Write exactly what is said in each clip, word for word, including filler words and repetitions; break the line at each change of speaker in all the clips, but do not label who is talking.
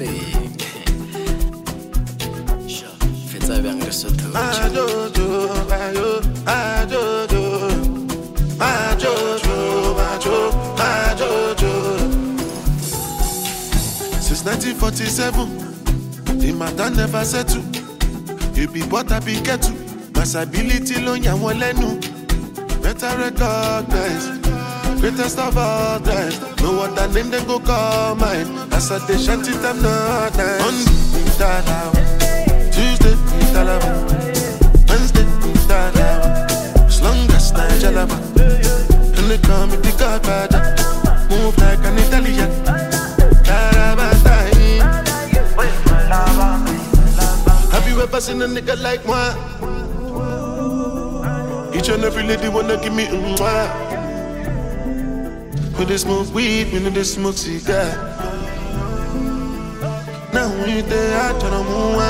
Fais-toi bien que ce truc.
Ah Jojo, ah yo, ah Jojo, ah Jojo, ah Jojo, ah Jojo. Since nineteen forty-seven, the matter never settle. You be what I be get to. Masability lo ya won lenu. Better recognize. Greatest of all times. No other name they go call mine. As I they shanty them not nice. Monday, Dalawa. Tuesday, Dalawa. Wednesday, Dalawa. As long as I Jalaba. And they call me the Godfather. Move like an Italian. Have you ever seen a nigga like moi? Each and every lady wanna give me a mwah. When they smoke weed, when they smoke cigar. Now we there, I turn on move.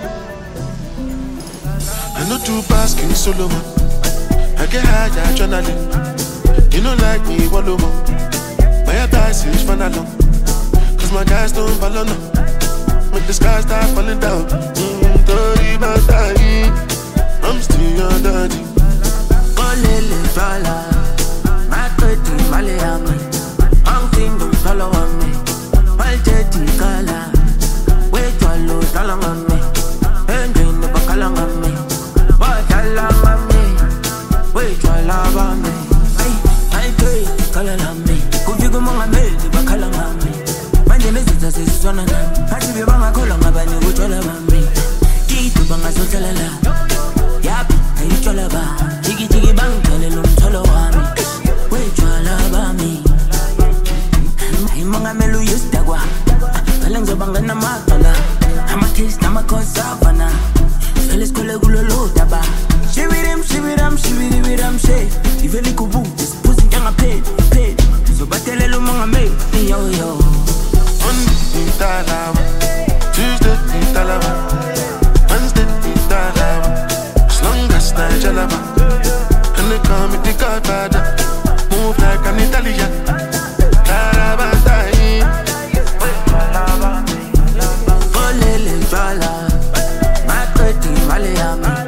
I know two basking Solomon. I get high, I journaling. You know like me, one more. My advice is fun along. Cause my guys don't follow no. Make the sky start falling down. Mm, dirty my time. I'm still your daddy.
Olele fala. My pretty Malayami. I'm thinking follow on me. My jetty color. Wait to low talang on me. Engine the bakalang on me. What talang on me. Wait to love on me. My pretty color on me. Kufi kumanga me the bakalang on me. Manje mezita siswana na. Hati bibanga kola ngabani uchola mami. Kitu banga sotela la. Yap, ayi chola ba. Chigi chigi bang tele lum cholo wami. Wait to love on me. Imanga melu yustagwa. Kalenzo banga na matola. I'ma taste na makosavana. Felis kole gulolo daba. Shivirim shiviram shiviriviram she. Iveli kubu. This pussy janga paid paid. So batele lo manga me. Yo yo.
Monday, Dalawa. Tuesday, Dalawa. Wednesday, Dalawa. As long as I Jalaba. And they call me the Godfather. Move like an Italian. Carabatai.
Olele fala. My pretty Malayami.